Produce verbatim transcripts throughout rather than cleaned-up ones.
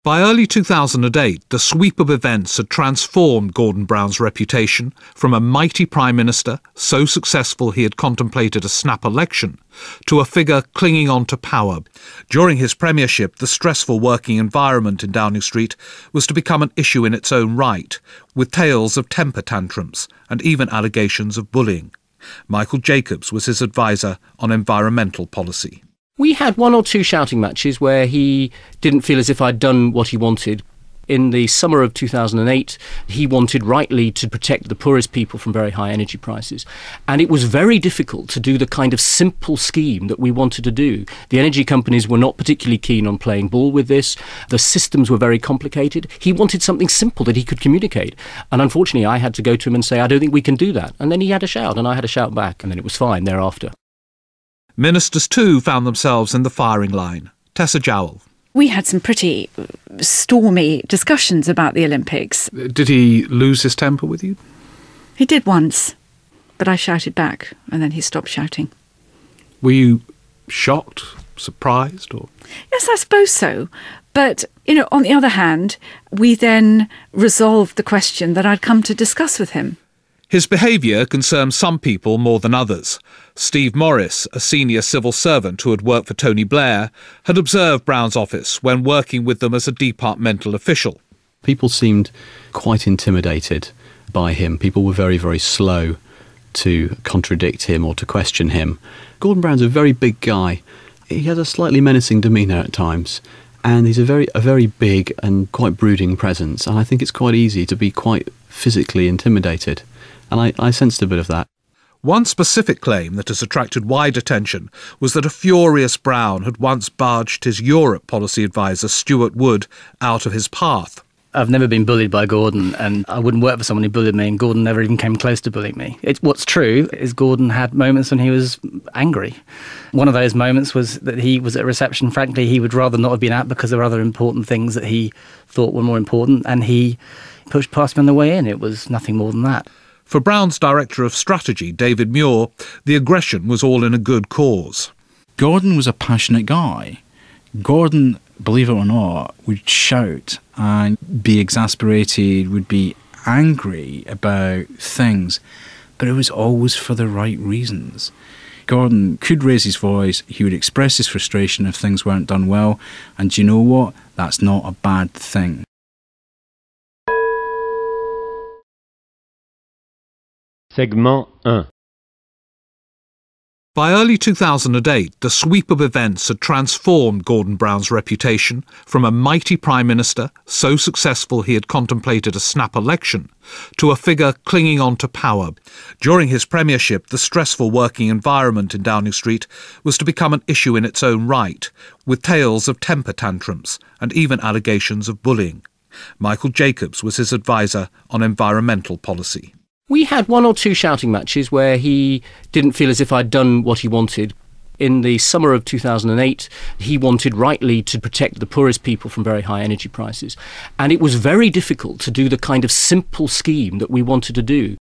By early two thousand eight, the sweep of events had transformed Gordon Brown's reputation from a mighty Prime Minister, so successful he had contemplated a snap election, to a figure clinging on to power. During his premiership, the stressful working environment in Downing Street was to become an issue in its own right, with tales of temper tantrums and even allegations of bullying. Michael Jacobs was his advisor on environmental policy. We had one or two shouting matches where he didn't feel as if I'd done what he wanted. In the summer of two thousand eight, he wanted rightly to protect the poorest people from very high energy prices. And it was very difficult to do the kind of simple scheme that we wanted to do. The energy companies were not particularly keen on playing ball with this. The systems were very complicated. He wanted something simple that he could communicate. And unfortunately, I had to go to him and say, I don't think we can do that. And then he had a shout, and I had a shout back, and then it was fine thereafter. Ministers too found themselves in the firing line. Tessa Jowell. We had some pretty stormy discussions about the Olympics. Did he lose his temper with you? He did once, but I shouted back, and then he stopped shouting. Were you shocked, surprised, or...? Yes, I suppose so. But, you know, on the other hand, we then resolved the question that I'd come to discuss with him. His behaviour concerned some people more than others. Steve Morris, a senior civil servant who had worked for Tony Blair, had observed Brown's office when working with them as a departmental official. People seemed quite intimidated by him. People were very, very slow to contradict him or to question him. Gordon Brown's a very big guy. He has a slightly menacing demeanour at times, and he's a very, a very big and quite brooding presence, and I think it's quite easy to be quite physically intimidated. And I, I sensed a bit of that. One specific claim that has attracted wide attention was that a furious Brown had once barged his Europe policy advisor, Stuart Wood, out of his path. I've never been bullied by Gordon, and I wouldn't work for someone who bullied me, and Gordon never even came close to bullying me. It's, what's true is Gordon had moments when he was angry. One of those moments was that he was at a reception, frankly, he would rather not have been at because there were other important things that he thought were more important, and he pushed past me on the way in. It was nothing more than that. For Brown's Director of Strategy, David Muir, the aggression was all in a good cause. Gordon was a passionate guy. Gordon, believe it or not, would shout and be exasperated, would be angry about things, but it was always for the right reasons. Gordon could raise his voice, he would express his frustration if things weren't done well, and do you know what? That's not a bad thing. Segment one. By early two thousand eight, the sweep of events had transformed Gordon Brown's reputation from a mighty Prime Minister, so successful he had contemplated a snap election, to a figure clinging on to power. During his premiership, the stressful working environment in Downing Street was to become an issue in its own right, with tales of temper tantrums and even allegations of bullying. Michael Jacobs was his advisor on environmental policy. We had one or two shouting matches where he didn't feel as if I'd done what he wanted. In the summer of two thousand eight, he wanted rightly to protect the poorest people from very high energy prices. And it was very difficult to do the kind of simple scheme that we wanted to do.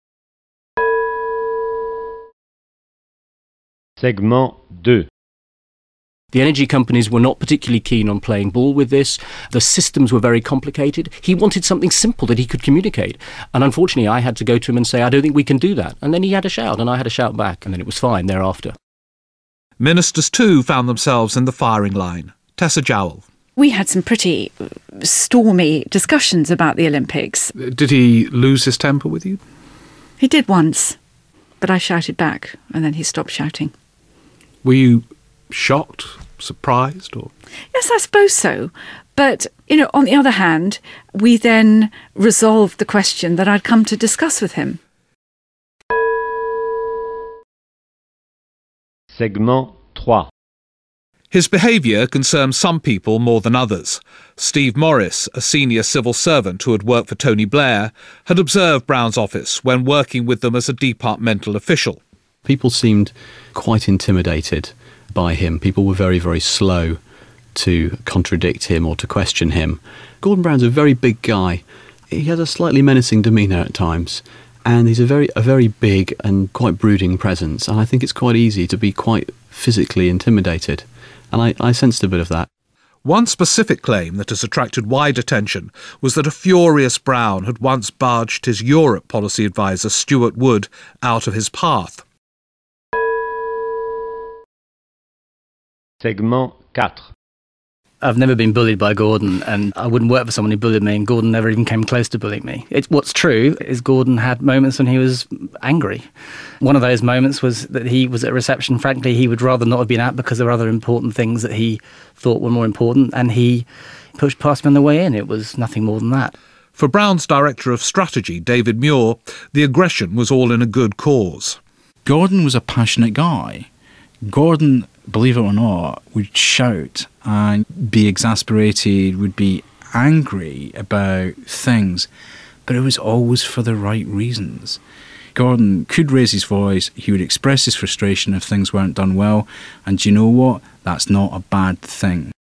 Segment two. The energy companies were not particularly keen on playing ball with this. The systems were very complicated. He wanted something simple that he could communicate. And unfortunately, I had to go to him and say, I don't think we can do that. And then he had a shout, and I had a shout back, and then it was fine thereafter. Ministers too found themselves in the firing line. Tessa Jowell. We had some pretty stormy discussions about the Olympics. Did he lose his temper with you? He did once, but I shouted back, and then he stopped shouting. Were you shocked, surprised, or...? Yes, I suppose so. But, you know, on the other hand, we then resolved the question that I'd come to discuss with him. Segment three. His behaviour concerned some people more than others. Steve Morris, a senior civil servant who had worked for Tony Blair, had observed Brown's office when working with them as a departmental official. People seemed quite intimidated by him. People were very, very slow to contradict him or to question him. Gordon Brown's a very big guy. He has a slightly menacing demeanour at times, and he's a very, a very big and quite brooding presence, and I think it's quite easy to be quite physically intimidated, and I, I sensed a bit of that. One specific claim that has attracted wide attention was that a furious Brown had once barged his Europe policy advisor Stuart Wood out of his path. Segment four. I've never been bullied by Gordon, and I wouldn't work for someone who bullied me, and Gordon never even came close to bullying me. It's, what's true is Gordon had moments when he was angry. One of those moments was that he was at a reception. Frankly, he would rather not have been at because there were other important things that he thought were more important, and he pushed past me on the way in. It was nothing more than that. For Brown's Director of Strategy, David Muir, the aggression was all in a good cause. Gordon was a passionate guy. Gordon, believe it or not, would shout and be exasperated, would be angry about things, but it was always for the right reasons. Gordon could raise his voice, he would express his frustration if things weren't done well, and you know what? That's not a bad thing.